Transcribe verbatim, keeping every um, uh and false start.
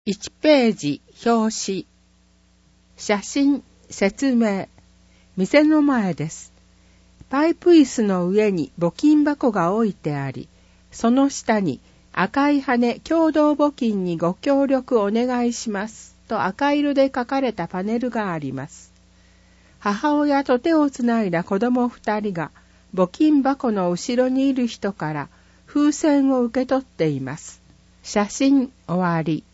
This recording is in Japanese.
いちページ表紙。写真説明。店の前です。パイプ椅子の上に募金箱が置いてあり、その下に赤い羽共同募金にご協力お願いしますと赤色で書かれたパネルがあります。母親と手をつないだ子供二人が募金箱の後ろにいる人から風船を受け取っています。写真終わり。